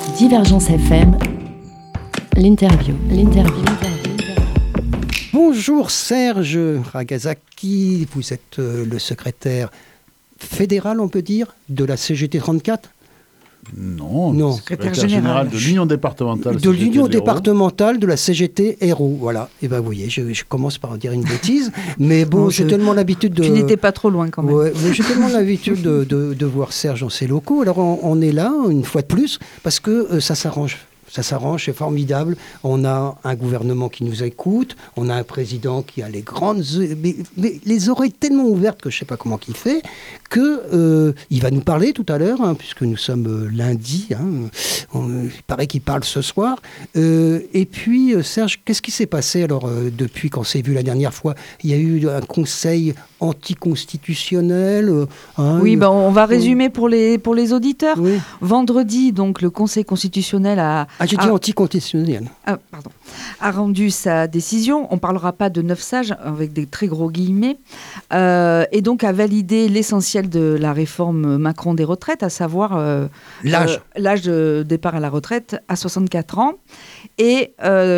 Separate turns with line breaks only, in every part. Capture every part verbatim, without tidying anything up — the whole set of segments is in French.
Divergence F M, l'interview, l'interview.
Bonjour Serge Ragazaki, vous êtes euh, le secrétaire fédéral, on peut dire, de la C G T trente-quatre ?
Non,
non.
secrétaire général de l'Union départementale
de l'Union départementale de la C G T Hérault, voilà. Et ben vous voyez, je, je commence par dire une bêtise, mais bon, non, j'ai je... tellement l'habitude de...
Tu n'étais pas trop loin quand même.
Ouais, j'ai tellement l'habitude de, de, de voir Serge dans ses locaux, alors on, on est là, une fois de plus, parce que euh, ça s'arrange. Ça s'arrange, c'est formidable. On a un gouvernement qui nous écoute, on a un président qui a les grandes, mais, mais les oreilles tellement ouvertes que je ne sais pas comment il fait, qu'il euh, va nous parler tout à l'heure, hein, puisque nous sommes euh, lundi. Hein, on, il paraît qu'il parle ce soir. Euh, et puis, euh, Serge, qu'est-ce qui s'est passé alors euh, depuis qu'on s'est vu la dernière fois ? Il y a eu un conseil anticonstitutionnel. Euh, hein,
oui, ben, on va résumer pour les, pour les auditeurs.
Oui.
Vendredi, donc, le Conseil constitutionnel a...
Ah, j'ai dit a... anticonstitutionnel.
Ah, pardon. A rendu sa décision. On ne parlera pas de neuf sages, avec des très gros guillemets. Euh, et donc, a validé l'essentiel de la réforme Macron des retraites, à savoir euh,
l'âge.
Euh, l'âge de départ à la retraite à soixante-quatre ans. Et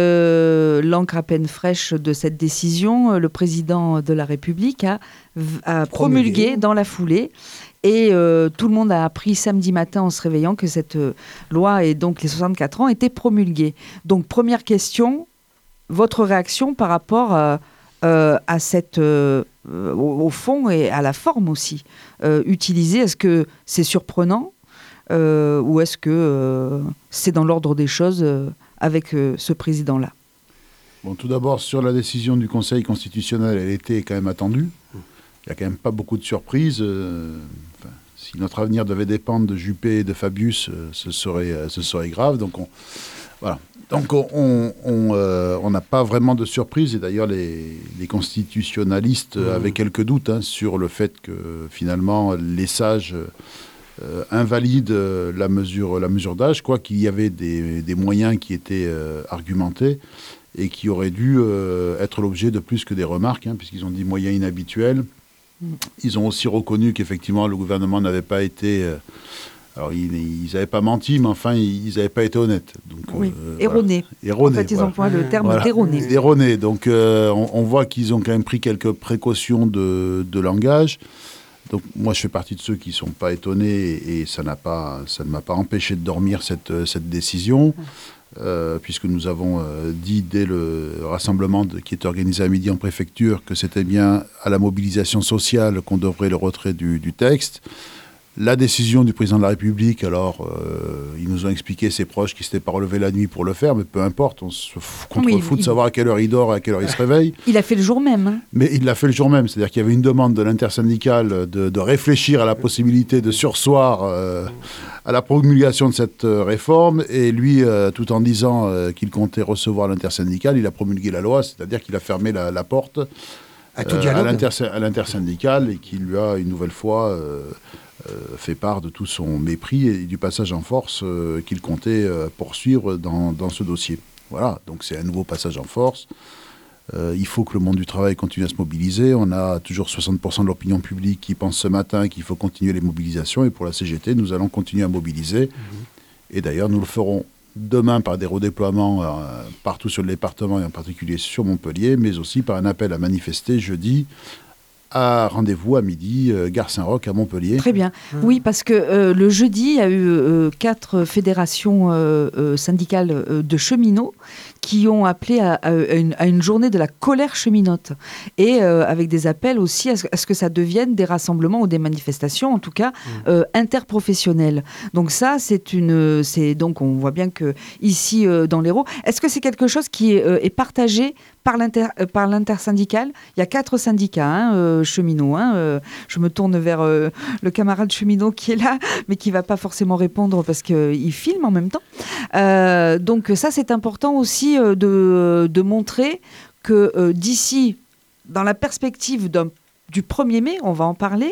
euh, l'encre à peine fraîche de cette décision, le président de la République a, a promulgué, promulgué dans la foulée. Et euh, tout le monde a appris samedi matin en se réveillant que cette euh, loi et donc les soixante-quatre ans étaient promulguées. Donc première question, votre réaction par rapport euh, euh, à cette, euh, au, au fond et à la forme aussi euh, utilisée. Est-ce que c'est surprenant euh, ou est-ce que euh, c'est dans l'ordre des choses euh, avec euh, ce président-là ?
Bon, tout d'abord, sur la décision du Conseil constitutionnel, elle était quand même attendue. Il n'y a quand même pas beaucoup de surprises. Euh, enfin, si notre avenir devait dépendre de Juppé et de Fabius, euh, ce, serait, euh, ce serait grave. Donc, on voilà. Donc on on on, euh, on n'a pas vraiment de surprise. Et d'ailleurs, les, les constitutionnalistes mmh. avaient quelques doutes hein, sur le fait que, finalement, les sages euh, invalident la mesure, la mesure d'âge, quoi qu'il y avait des, des moyens qui étaient euh, argumentés et qui auraient dû euh, être l'objet de plus que des remarques, hein, puisqu'ils ont dit moyens inhabituels. Ils ont aussi reconnu qu'effectivement, le gouvernement n'avait pas été... Euh, alors, ils n'avaient pas menti, mais enfin, ils n'avaient pas été honnêtes. Donc,
oui,
euh,
erroné.
Voilà. Erroné.
En fait, ils
voilà.
emploient le terme
voilà.
d'erroné.
Erroné. Donc, euh, on, on voit qu'ils ont quand même pris quelques précautions de, de langage. Donc, moi, je fais partie de ceux qui ne sont pas étonnés et, et ça, n'a pas, ça ne m'a pas empêché de dormir cette, cette décision. Euh, puisque nous avons euh, dit dès le rassemblement de, qui est organisé à midi en préfecture que c'était bien à la mobilisation sociale qu'on devrait le retrait du, du texte. La décision du président de la République, alors, euh, ils nous ont expliqué, ses proches, qui ne s'étaient pas relevés la nuit pour le faire, mais peu importe, on se contre-fout oui, de savoir à quelle heure il dort et à quelle heure il se réveille.
Il a fait le jour même. Hein.
Mais il l'a fait le jour même, c'est-à-dire qu'il y avait une demande de l'intersyndicale de, de réfléchir à la possibilité de surseoir euh, à la promulgation de cette euh, réforme, et lui, euh, tout en disant euh, qu'il comptait recevoir l'intersyndicale, il a promulgué la loi, c'est-à-dire qu'il a fermé la, la porte
à, tout
euh, à, l'inter, à l'intersyndicale et qu'il lui a une nouvelle fois... Euh, Euh, fait part de tout son mépris et du passage en force euh, qu'il comptait euh, poursuivre dans, dans ce dossier. Voilà, donc c'est un nouveau passage en force. Euh, il faut que le monde du travail continue à se mobiliser. On a toujours soixante pour cent de l'opinion publique qui pense ce matin qu'il faut continuer les mobilisations. Et pour la C G T, nous allons continuer à mobiliser. Mmh. Et d'ailleurs, nous le ferons demain par des redéploiements euh, partout sur le département et en particulier sur Montpellier, mais aussi par un appel à manifester jeudi à rendez-vous à midi, euh, Gare Saint-Roch à Montpellier.
Très bien. Mmh. Oui, parce que euh, le jeudi, il y a eu euh, quatre fédérations euh, euh, syndicales euh, de cheminots qui ont appelé à, à, une, à une journée de la colère cheminote. Et euh, avec des appels aussi à ce, à ce que ça devienne des rassemblements ou des manifestations, en tout cas, mmh. euh, interprofessionnelles. Donc ça, c'est une... C'est, donc on voit bien que ici, euh, dans l'Hérault, est-ce que c'est quelque chose qui est, euh, est partagé par, l'inter, euh, par l'intersyndicale ? Il y a quatre syndicats hein, euh, cheminots. Hein, euh, je me tourne vers euh, le camarade cheminot qui est là, mais qui ne va pas forcément répondre parce qu'il filme en même temps. Euh, donc ça, c'est important aussi De, de montrer que euh, d'ici, dans la perspective d'un, du premier mai, on va en parler,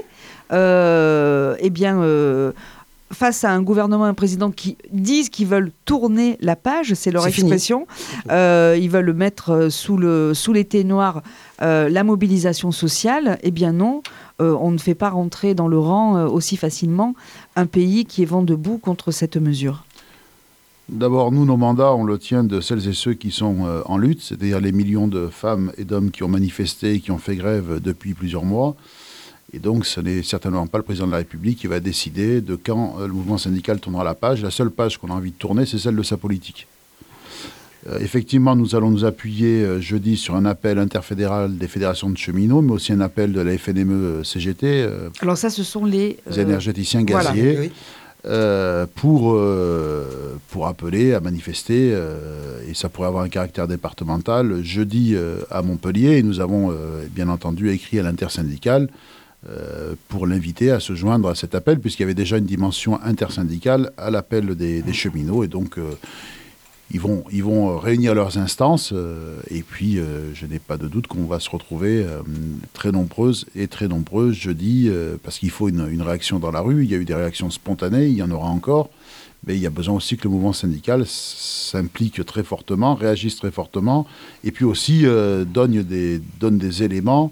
euh, eh bien, euh, face à un gouvernement et un président qui disent qu'ils veulent tourner la page, c'est leur c'est expression, euh, ils veulent mettre sous, le, sous l'été noir euh, la mobilisation sociale, eh bien non, euh, on ne fait pas rentrer dans le rang euh, aussi facilement un pays qui est vent debout contre cette mesure.
D'abord, nous, nos mandats, on le tient de celles et ceux qui sont euh, en lutte, c'est-à-dire les millions de femmes et d'hommes qui ont manifesté, qui ont fait grève depuis plusieurs mois. Et donc, ce n'est certainement pas le président de la République qui va décider de quand euh, le mouvement syndical tournera la page. La seule page qu'on a envie de tourner, c'est celle de sa politique. Euh, effectivement, nous allons nous appuyer euh, jeudi sur un appel interfédéral des fédérations de cheminots, mais aussi un appel de la F N M E C G T. Euh,
Alors ça, ce sont les...
les
euh,
énergéticiens gaziers.
Voilà.
Oui.
Euh, pour, euh, pour appeler à manifester, euh, et ça pourrait avoir un caractère départemental, jeudi euh, à Montpellier. Et nous avons euh, bien entendu écrit à l'intersyndicale euh, pour l'inviter à se joindre à cet appel, puisqu'il y avait déjà une dimension intersyndicale à l'appel des, des cheminots. Et donc, euh, ils, vont, ils vont réunir leurs instances. Euh, et puis, euh, je n'ai pas de doute qu'on va se retrouver euh, très nombreuses et très nombreuses jeudi, euh, parce qu'il faut une, une réaction dans la rue. Il y a eu des réactions spontanées, il y en aura encore. Mais il y a besoin aussi que le mouvement syndical s'implique très fortement, réagisse très fortement, et puis aussi euh, donne, des, donne des éléments,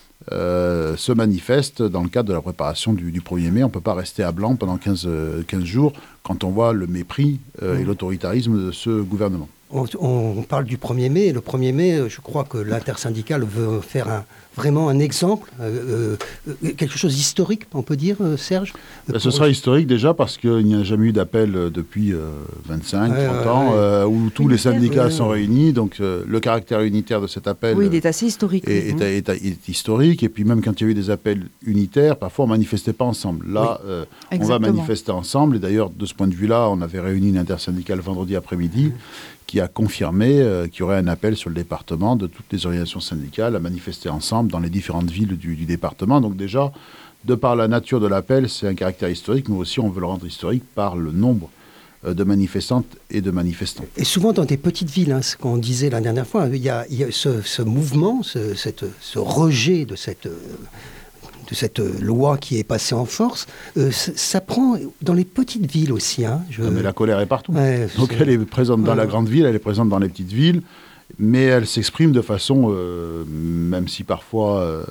euh, se manifeste dans le cadre de la préparation du, du premier mai. On ne peut pas rester à blanc pendant quinze, quinze jours quand on voit le mépris euh, et l'autoritarisme de ce gouvernement.
On, on parle du premier mai, et le premier mai, je crois que l'intersyndicale veut faire un, vraiment un exemple, euh, euh, quelque chose d'historique, on peut dire, euh, Serge
Ben, ce sera historique déjà parce qu'il n'y a jamais eu d'appel depuis euh, vingt-cinq,
ouais,
trente
ouais,
ans,
ouais.
Euh, où tous
Unitaire,
les syndicats
ouais,
sont
ouais.
réunis. Donc euh, le caractère unitaire de cet appel
Oui, il est assez historique.
est,
oui.
est- est- est historique. Et puis même quand il y a eu des appels unitaires, parfois on ne manifestait pas ensemble. Là, euh, on va
Exactement.
manifester ensemble. Et d'ailleurs, de ce point de vue-là, on avait réuni une intersyndicale vendredi après-midi qui a confirmé euh, qu'il y aurait un appel sur le département de toutes les organisations syndicales à manifester ensemble dans les différentes villes du, du département. Donc déjà, de par la nature de l'appel, c'est un caractère historique, mais aussi on veut le rendre historique par le nombre euh, de manifestantes et de manifestants.
Et souvent dans des petites villes, hein, ce qu'on disait la dernière fois, il y a, il y a ce, ce mouvement, ce, cette, ce rejet de cette, euh, de cette loi qui est passée en force, euh, ça, ça prend dans les petites villes aussi. Hein, je...
Non, mais la colère est partout.
Ouais,
Donc
c'est-
elle est présente dans
Ouais.
la grande ville, elle est présente dans les petites villes, mais elle s'exprime de façon, euh, même si parfois euh,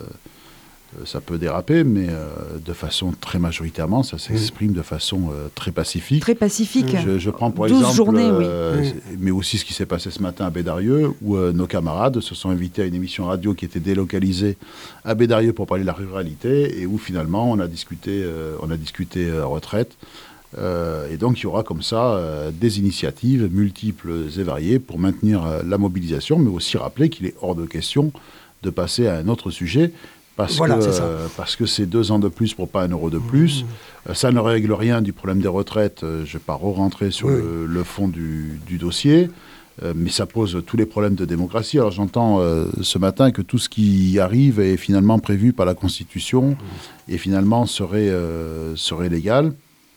ça peut déraper, mais euh, de façon très majoritairement, ça s'exprime de façon euh, très pacifique.
Très pacifique.
Je, je prends pour
douze
exemple,
journées, oui.
euh,
Oui.
c'est- mais aussi ce qui s'est passé ce matin à Bédarieux, où euh, nos camarades se sont invités à une émission radio qui était délocalisée à Bédarieux pour parler de la ruralité, et où finalement on a discuté, euh, on a discuté euh, retraite. Euh, et donc il y aura comme ça euh, des initiatives multiples et variées pour maintenir euh, la mobilisation, mais aussi rappeler qu'il est hors de question de passer à un autre sujet. Parce,
Voilà,
que,
c'est ça.
euh, parce que c'est deux ans de plus pour pas un euro de plus. Euh, ça ne règle rien du problème des retraites. Euh, je ne vais pas re-rentrer sur
Oui.
le, le fond du, du dossier. Euh, mais ça pose tous les problèmes de démocratie. Alors j'entends euh, ce matin que tout ce qui arrive est finalement prévu par la Constitution et finalement serait, euh, serait légal.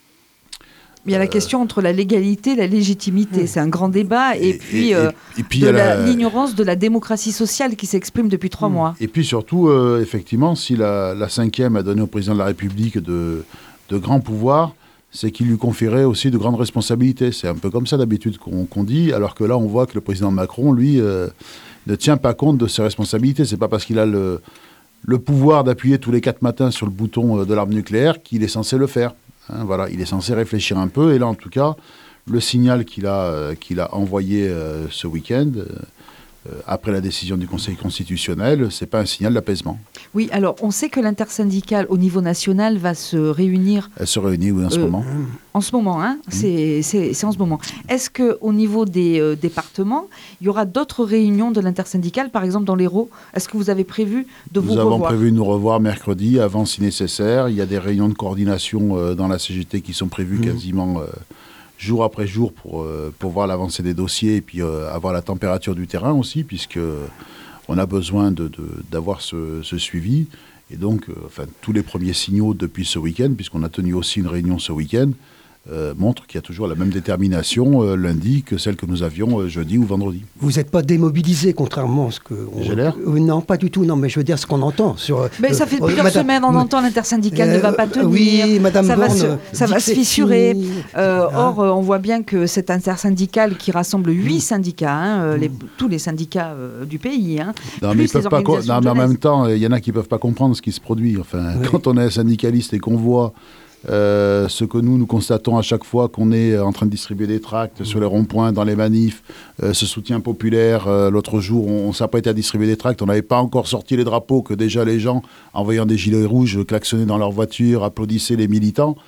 Il y a la question entre la légalité et la légitimité. C'est un grand débat. Et, puis, euh,
et puis,
de
il y a
la-
la-
l'ignorance de la démocratie sociale qui s'exprime depuis trois mois.
Et puis surtout, euh, effectivement, si la, la cinquième a donné au président de la République de, de grands pouvoirs, c'est qu'il lui conférait aussi de grandes responsabilités. C'est un peu comme ça d'habitude qu'on qu'on dit, alors que là, on voit que le président Macron, lui, euh, ne tient pas compte de ses responsabilités. C'est pas parce qu'il a le, le pouvoir d'appuyer tous les quatre matins sur le bouton euh, de l'arme nucléaire qu'il est censé le faire. Hein, voilà, il est censé réfléchir un peu. Et là, en tout cas, le signal qu'il a, euh, qu'il a envoyé euh, ce week-end, euh, euh, après la décision du Conseil constitutionnel, c'est pas un signal d'apaisement.
Oui, alors on sait que l'intersyndicale au niveau national va se réunir
Elle se réunit oui, en ce
Euh,
moment.
en ce moment. Hein, c'est, c'est, c'est en ce moment. Est-ce qu'au niveau des euh, départements, il y aura d'autres réunions de l'intersyndicale, par exemple dans l'Hérault? Est-ce que vous avez prévu de vous
Nous avons
revoir?
prévu de nous revoir mercredi, avant si nécessaire. Il y a des réunions de coordination euh, dans la C G T qui sont prévues quasiment euh, jour après jour pour, euh, pour voir l'avancée des dossiers et puis euh, avoir la température du terrain aussi, puisque on a besoin de, de, d'avoir ce, ce suivi. Et donc, euh, enfin, tous les premiers signaux depuis ce week-end, puisqu'on a tenu aussi une réunion ce week-end, euh, montrent qu'il y a toujours la même détermination euh, lundi que celle que nous avions euh, jeudi ou vendredi.
Vous n'êtes pas démobilisé, contrairement à ce que... on-
J'ai l'air
Euh, Non, pas du tout. Non, mais je veux dire ce qu'on entend. Sur,
Mais ça
euh,
fait
euh,
plusieurs
madame-
semaines, on entend l'intersyndicale ne va pas
Euh,
tenir.
Oui, Madame
ça va
Borne
se,
euh,
ça
dit
va
que
se
c'est
fissurer.
fini.
Euh,
Hein
or, euh, on voit bien que cette intersyndicale qui rassemble huit syndicats, hein, euh, les- tous les syndicats euh, du pays, hein,
Non,
plus
mais, ils
les
peuvent pas co-
organisations
non,
de
mais en
jeunesse.
même temps, il y en a qui ne peuvent pas comprendre ce qui se produit. Enfin,
Oui.
quand on est syndicaliste et qu'on voit Euh, ce que nous, nous constatons à chaque fois qu'on est en train de distribuer des tracts sur les ronds-points, dans les manifs, euh, ce soutien populaire, euh, l'autre jour, on, on s'apprêtait à distribuer des tracts, on n'avait pas encore sorti les drapeaux, que déjà les gens, en voyant des gilets rouges, klaxonnaient dans leur voiture, applaudissaient les militants.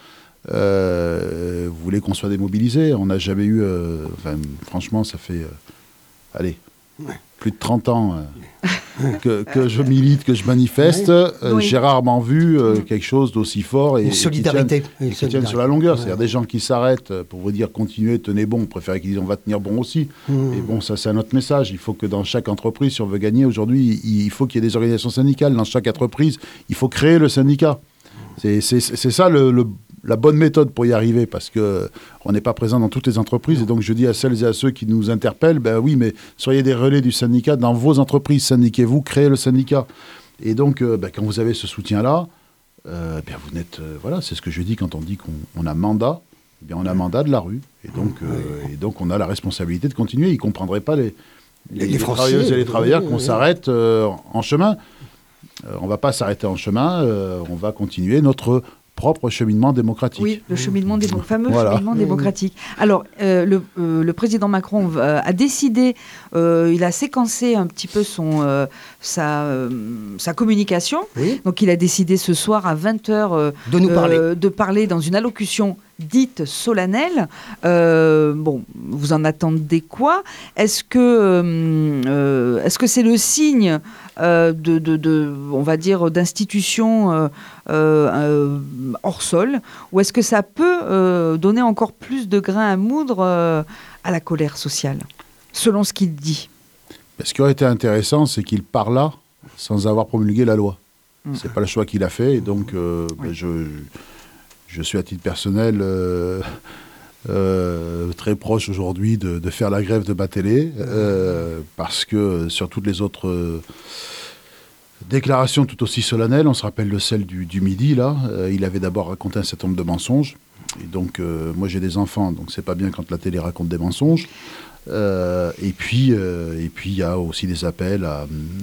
Euh, vous voulez qu'on soit démobilisés? On n'a jamais eu... Euh, enfin, franchement, ça fait... Euh, allez... plus de trente ans euh, que, que je milite, que je manifeste, euh, oui. J'ai rarement vu euh, quelque chose d'aussi fort et,
une solidarité,
et qui tienne, et qui tienne sur la longueur. Ouais. C'est-à-dire des gens qui s'arrêtent pour vous dire continuez, tenez bon, on préfère qu'ils disent on va tenir bon aussi. Mmh. Et bon, ça c'est un autre message. Il faut que dans chaque entreprise, si on veut gagner aujourd'hui, il, il faut qu'il y ait des organisations syndicales. Dans chaque entreprise, il faut créer le syndicat. C'est, c'est, c'est ça le, le la bonne méthode pour y arriver, parce qu'on n'est pas présent dans toutes les entreprises. Et donc, je dis à celles et à ceux qui nous interpellent, ben oui, mais soyez des relais du syndicat dans vos entreprises. Syndiquez-vous, créez le syndicat. Et donc, euh, ben, quand vous avez ce soutien-là, euh, ben, vous n'êtes... Euh, voilà, c'est ce que je dis quand on dit qu'on on a mandat. Eh bien, on a mandat de la rue. Et donc, euh, et donc, on a la responsabilité de continuer. Ils ne comprendraient pas, les, les, les, les travailleuses et les travailleurs, qu'on s'arrête euh, en chemin. Euh, on ne va pas s'arrêter en chemin. Euh, on va continuer notre... propre cheminement démocratique.
Oui, le cheminement démo- fameux voilà. cheminement démocratique. Alors, euh, le, euh, le président Macron euh, a décidé, euh, il a séquencé un petit peu son, euh, sa, euh, sa communication. Oui. Donc, il a décidé ce soir à vingt heures euh,
de nous parler.
Euh, de parler dans une allocution dite solennelle. Euh, bon, vous en attendez quoi? Est-ce que, euh, est-ce que c'est le signe euh, de, de, de, on va dire, d'institutions euh, euh, hors sol, ou est-ce que ça peut euh, donner encore plus de grain à moudre euh, à la colère sociale, selon ce qu'il dit?
Ce qui aurait été intéressant, c'est qu'il parla sans avoir promulgué la loi. Mmh. C'est pas le choix qu'il a fait, et donc euh, oui. ben, je... Je suis à titre personnel euh, euh, très proche aujourd'hui de, de faire la grève de ma télé, euh, parce que sur toutes les autres euh, déclarations tout aussi solennelles, on se rappelle de celle du, du midi, là, euh, il avait d'abord raconté un certain nombre de mensonges. Et donc, euh, moi j'ai des enfants, donc c'est pas bien quand la télé raconte des mensonges. Euh, et puis, euh, et puis il y a aussi des appels à,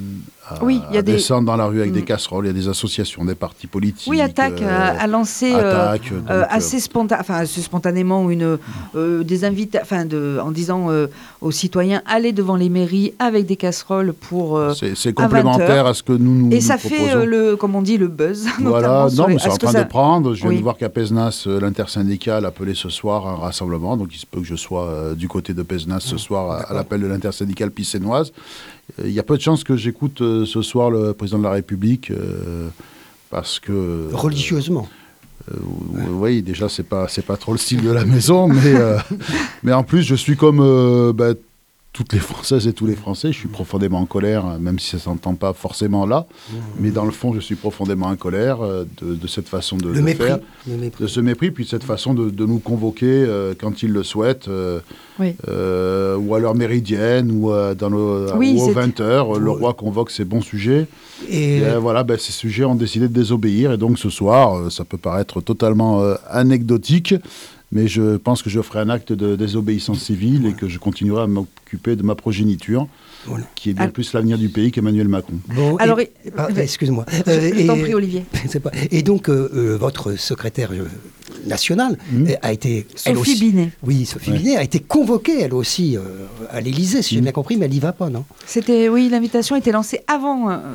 à, oui, y a à des... descendre dans la rue avec mmh. des casseroles. Il y a des associations, des partis politiques.
Oui, Attaque euh, a lancé Attaque, euh, donc, euh, assez, sponta... enfin, assez spontanément une, euh, des invita... enfin, de... en disant euh, aux citoyens allez devant les mairies avec des casseroles pour. Euh,
c'est, c'est complémentaire à, à ce que nous nous
Et ça
nous
fait euh, le, comme on dit, le buzz.
Voilà, non, mais c'est en train
ça...
de prendre. Je viens
oui.
de voir qu'à Pézenas, euh, l'intersyndicale a appelé ce soir un rassemblement. Donc il se peut que je sois euh, du côté de Pézenas ce soir à, à l'appel de l'intersyndicale pissénoise. Il euh, y a peu de chances que j'écoute euh, ce soir le président de la République euh, parce que...
Religieusement.
Euh, euh, oui, déjà, c'est pas, c'est pas trop le style de la maison, mais, euh, mais en plus, je suis comme euh, bah, toutes les Françaises et tous les Français. Je suis profondément en colère, même si ça ne s'entend pas forcément là. Mmh. Mais dans le fond, je suis profondément en colère euh, de, de cette façon de,
le
de
mépris.
faire,
le mépris.
de ce mépris, puis de cette façon de, de nous convoquer euh, quand ils le souhaitent, euh, oui. euh, ou à l'heure méridienne, ou, euh, dans le,
oui,
ou aux vingt heures. Le roi convoque ses bons sujets. Et, et euh, voilà, ben, ces sujets ont décidé de désobéir. Et donc ce soir, euh, ça peut paraître totalement euh, anecdotique, mais je pense que je ferai un acte de désobéissance civile ouais. et que je continuerai à m'occuper de ma progéniture, voilà. qui est bien ah. plus l'avenir du pays qu'Emmanuel Macron.
Bon,
Alors,
et, et, ah, excuse-moi.
Euh, je t'en prie, Olivier.
C'est pas, et donc, euh, euh, votre secrétaire euh, nationale mmh. a été...
Sophie
aussi,
Binet.
Oui, Sophie ouais. Binet a été convoquée, elle aussi, euh, à l'Élysée, si mmh. j'ai bien compris, mais elle n'y va pas, non?
C'était, oui, l'invitation était lancée avant... Euh,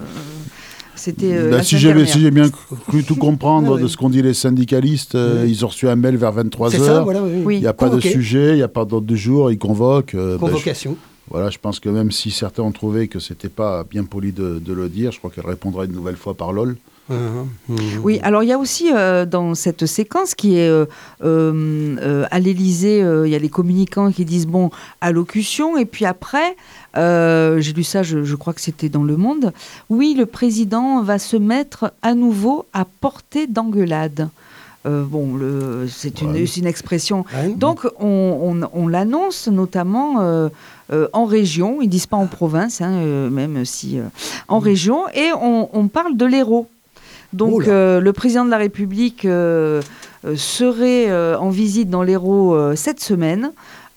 C'était euh,
bah, si, j'ai, si j'ai bien cru tout comprendre de ce qu'ont dit les syndicalistes, euh, oui. ils ont reçu un mail vers vingt-trois heures.
Voilà, oui, oui.
Il n'y a
Convoqué.
pas de sujet, il n'y a pas d'ordre du jour, ils convoquent. Euh,
Convocation.
Bah, je, voilà, je pense que même si certains ont trouvé que ce n'était pas bien poli de, de le dire, je crois qu'elle répondra une nouvelle fois par LOL.
Mmh, mmh.
Oui, alors il y a aussi euh, dans cette séquence qui est euh, euh, à l'Élysée, il euh, y a les communicants qui disent bon, allocution, et puis après, euh, j'ai lu ça, je, je crois que c'était dans Le Monde, oui, le président va se mettre à nouveau à portée d'engueulade. Euh, bon, le, c'est, une, ouais. c'est une expression. Ouais. Donc, on, on, on l'annonce notamment euh, euh, en région, ils ne disent pas en province, hein, euh, même si euh, en mmh. région, et on, on parle de l'Hérault. Donc, euh, le président de la République euh, euh, serait euh, en visite dans l'Hérault euh, cette semaine.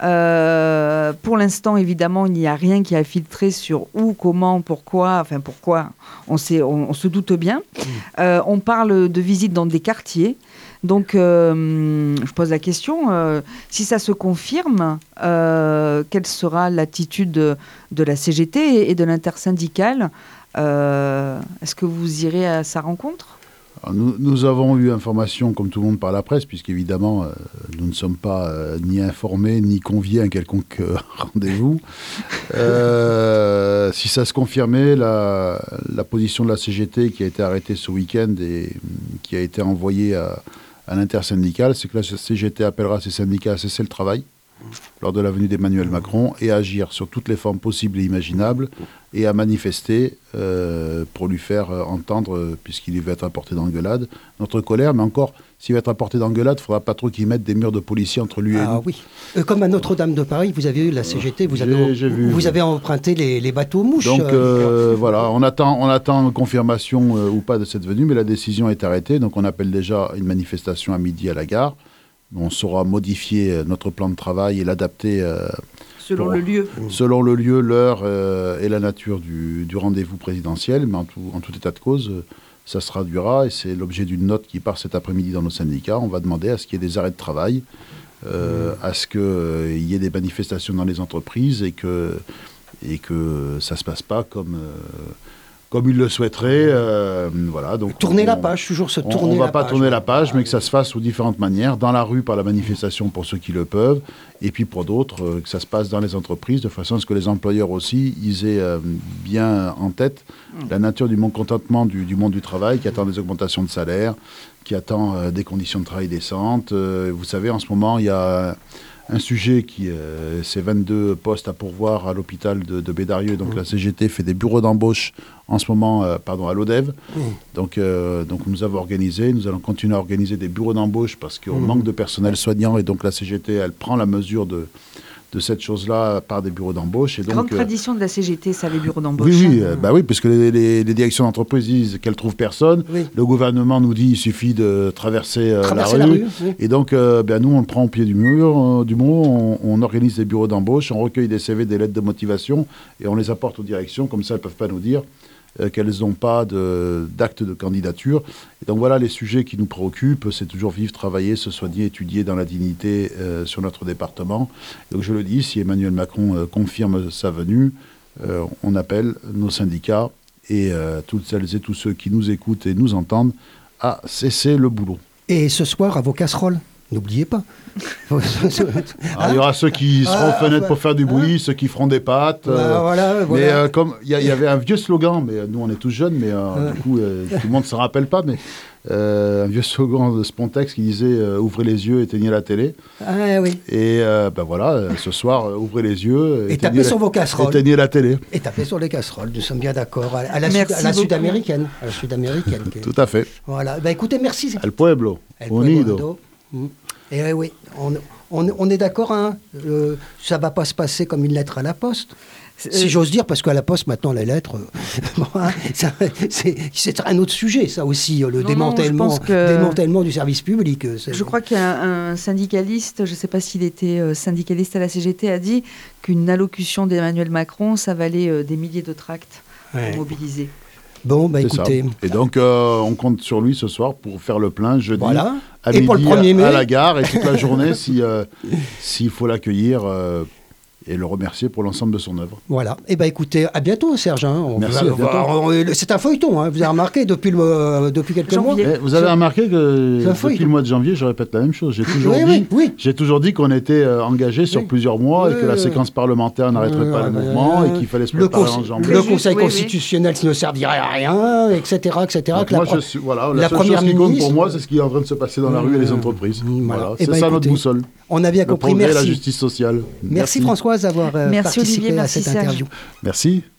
Euh, pour l'instant, évidemment, il n'y a rien qui a filtré sur où, comment, pourquoi. Enfin, pourquoi, on, sait, on, on se doute bien. Mmh. Euh, on parle de visite dans des quartiers. Donc, euh, je pose la question, euh, si ça se confirme, euh, quelle sera l'attitude de, de la C G T et de l'intersyndicale? euh, Est-ce que vous irez à sa rencontre?
Alors nous, nous avons eu information, comme tout le monde, par la presse, puisqu'évidemment, euh, nous ne sommes pas euh, ni informés, ni conviés à un quelconque euh, rendez-vous. Euh, si ça se confirmait, la, la position de la C G T qui a été arrêtée ce week-end et qui a été envoyée à, à l'intersyndicale, c'est que la C G T appellera ses syndicats à cesser le travail lors de la venue d'Emmanuel Macron et à agir sur toutes les formes possibles et imaginables et à manifester euh, pour lui faire euh, entendre, euh, puisqu'il va être à portée d'engueulade, notre colère. Mais encore, s'il va être à portée d'engueulade, il ne faudra pas trop qu'il mette des murs de policiers entre lui et
ah,
nous.
oui. Euh, comme à Notre-Dame de Paris, vous avez eu la C G T, vous
J'ai-
avez,
j'ai vu,
vous
oui.
avez emprunté les, les bateaux mouches.
Donc
euh,
euh, voilà, on attend, on attend confirmation euh, ou pas de cette venue, mais la décision est arrêtée. Donc on appelle déjà une manifestation à midi à la gare. On saura modifier euh, notre plan de travail et l'adapter euh,
Selon
Bon.
le lieu.
selon le lieu, l'heure euh, et la nature du, du rendez-vous présidentiel. Mais en tout, en tout état de cause, euh, ça se traduira et c'est l'objet d'une note qui part cet après-midi dans nos syndicats. On va demander à ce qu'il y ait des arrêts de travail, euh, à ce qu'il euh, y ait des manifestations dans les entreprises et que, et que ça ne se passe pas comme, euh, comme ils le souhaiteraient. euh, voilà, donc
Tourner
on-
la page, toujours se
on
tourner
ne va
la
pas
page.
tourner la page, mais que ça se fasse sous différentes manières, dans la rue par la manifestation pour ceux qui le peuvent, et puis pour d'autres, euh, que ça se passe dans les entreprises, de façon à ce que les employeurs aussi, ils aient euh, bien en tête la nature du mécontentement du, du monde du travail, qui attend des augmentations de salaire, qui attend euh, des conditions de travail décentes. Euh, vous savez, en ce moment, il y a un sujet qui, euh, c'est vingt-deux postes à pourvoir à l'hôpital de, de Bédarieux. Donc la C G T fait des bureaux d'embauche en ce moment, euh, pardon, à l'ODEV. Donc, euh, donc nous avons organisé, nous allons continuer à organiser des bureaux d'embauche parce qu'on manque de personnel soignant et donc la C G T, elle prend la mesure de, de cette chose-là par des bureaux d'embauche. Et donc,
Grande
euh,
tradition de la C G T, ça, les bureaux d'embauche.
oui, oui, euh, bah oui, parce que les, les- les directions d'entreprise disent qu'elles trouvent personne.
Oui.
Le gouvernement nous dit qu'il suffit de traverser, euh,
Traverser
la
la
rue.
rue, oui.
Et donc, euh, ben, nous, on le prend au pied du mur, euh, du mot, on, on organise des bureaux d'embauche, on recueille des C V, des lettres de motivation, et on les apporte aux directions. Comme ça, elles ne peuvent pas nous dire euh, qu'elles n'ont pas de- d'acte de, candidature. Et donc, voilà les sujets qui nous préoccupent. C'est toujours vivre, travailler, se soigner, étudier dans la dignité euh, sur notre département. Donc, je le dis, si Emmanuel Macron euh, confirme sa venue, euh, on appelle nos syndicats et euh, toutes celles et tous ceux qui nous écoutent et nous entendent à cesser le boulot.
Et ce soir, à vos casseroles, n'oubliez pas.
Alors, il y aura ceux qui seront
Ah,
aux fenêtres
bah,
pour faire du bruit, ceux qui feront des pâtes. euh,
Voilà, voilà,
Mais
voilà.
euh, comme il y, a- il y avait un vieux slogan, mais euh, nous on est tous jeunes, mais euh, du coup euh, tout le monde ne se rappelle pas, mais euh, un vieux slogan de Spontex qui disait euh, ouvrez les yeux, éteignez la télé.
Ah oui.
Et euh, ben voilà, euh, ce soir euh, ouvrez les yeux,
Et
éteignez
tapez
la-
sur vos casseroles.
éteignez la télé.
Et taper sur les casseroles, nous sommes bien d'accord. À, à la,
Merci
sud- à la
beaucoup.
sud-américaine. À la sud-américaine. qui est-
Tout à fait.
Voilà. Bah, écoutez, merci.
El pueblo,
El
unido.
Pueblo. Mm. Et oui, on, on, on est d'accord, hein, euh, ça ne va pas se passer comme une lettre à la poste. Si
Euh,
j'ose dire, parce qu'à la poste, maintenant, les lettres, euh, bon, hein, ça, c'est, c'est un autre sujet, ça aussi, euh, le
Non,
démantèlement,
non, je pense que-
démantèlement du service public. euh, c'est-
Je crois qu'un un syndicaliste, je ne sais pas s'il était euh, syndicaliste à la C G T, a dit qu'une allocution d'Emmanuel Macron, ça valait euh, des milliers de tracts
Ouais.
pour mobiliser.
Bon, bah
C'est ça.
écoutez,
Et donc euh, on compte sur lui ce soir pour faire le plein jeudi
voilà.
à
Et pour le
midi
premier mai
à la gare et toute la journée si, euh, s'il faut l'accueillir euh, et le remercier pour l'ensemble de son œuvre.
Voilà. Et ben écoutez, à bientôt, Serge. hein. On
Merci,
va-
à bientôt.
on- on- c'est un feuilleton, hein, vous avez remarqué, depuis, le, euh, depuis quelques
Janvier.
mois.
Eh, vous avez remarqué que
C'est un
depuis
feuilleton.
le mois de janvier, je répète la même chose. J'ai toujours,
Oui,
dit,
oui, oui.
j'ai toujours dit qu'on était euh, engagé sur
Oui.
plusieurs mois et
Oui,
que la
oui,
séquence parlementaire n'arrêterait pas
Euh,
le mouvement
euh,
et qu'il fallait se
le,
préparer
conse-
en janvier.
le
Juste,
Conseil
oui, oui.
constitutionnel qui ne servirait à rien, et cetera, et cetera.
Donc
que la
moi,
pro-
je suis, voilà, la,
la
seule
première
chose qui compte
ministre-
pour moi, c'est ce qui est en train de se passer dans la rue et les entreprises.
Voilà.
Voilà.
Eh
C'est
ben,
ça notre
écoutez,
boussole.
On a bien
Le
compris,
progrès et la
merci.
justice sociale.
Merci Françoise d'avoir euh,
Merci,
participé
Olivier,
à
merci,
cette
Serge.
interview.
Merci.